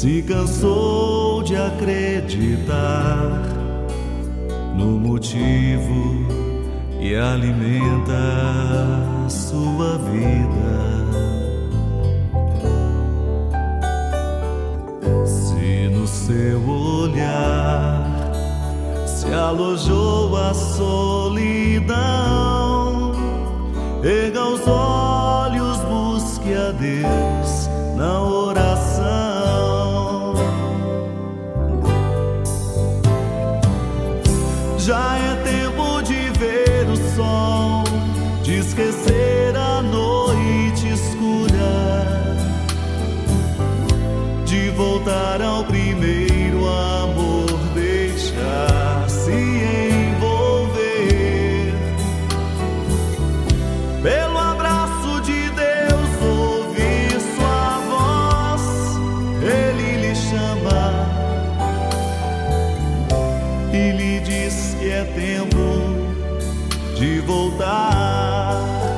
Se cansou de acreditar no motivo e alimenta a sua vida. Se no seu olhar se alojou a solidão, erga os olhos, busque a Deus na oração. Já é tempo de ver o sol, de esquecer a noite escura, de voltar ao primeiro amor, deixar-se envolver pelo abraço de Deus, ouvir sua voz, Ele lhe chama e lhe diz que é tempo de voltar.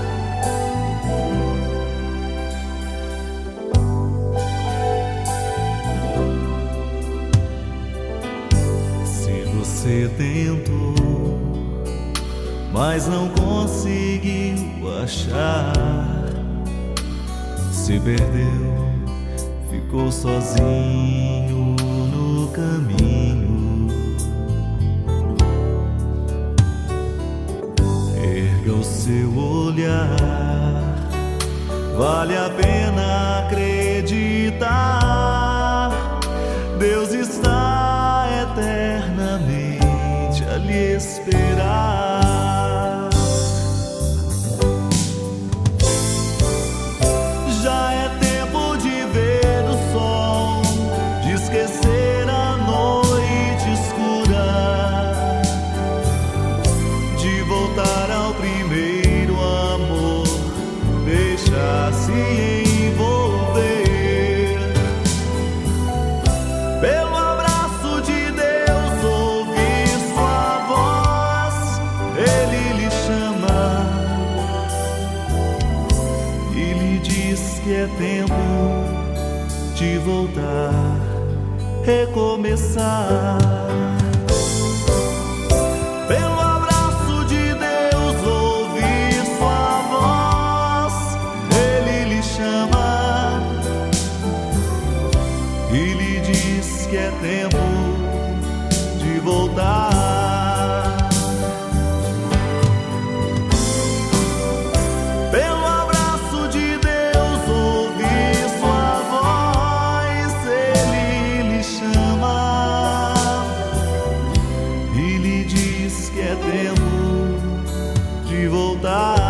Se você tentou, mas não conseguiu achar, se perdeu, ficou sozinho no caminho. Erga o seu olhar, vale a pena acreditar. Deus está eternamente a lhe esperar. Já é tempo de ver o sol, de esquecer a noite escura, de voltar ao primeiro amor, deixar-se envolver pelo abraço de Deus, ouvir sua voz, Ele lhe chama e lhe diz que é tempo de voltar, recomeçar. Pelo abraço de Deus, ouvir sua voz, Ele lhe chama e lhe diz que é tempo de voltar. Pelo abraço de Deus, ouvir sua voz, Ele lhe chama e lhe diz que é tempo de voltar.